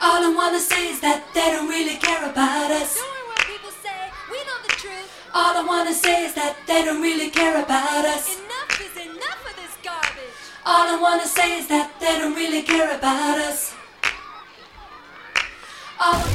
All I wanna say is that they don't really care about us. Don't worry what people say, we know the truth. All I wanna say is that they don't really care about us. Enough is enough of this garbage. All I wanna say is that they don't really care about us. All I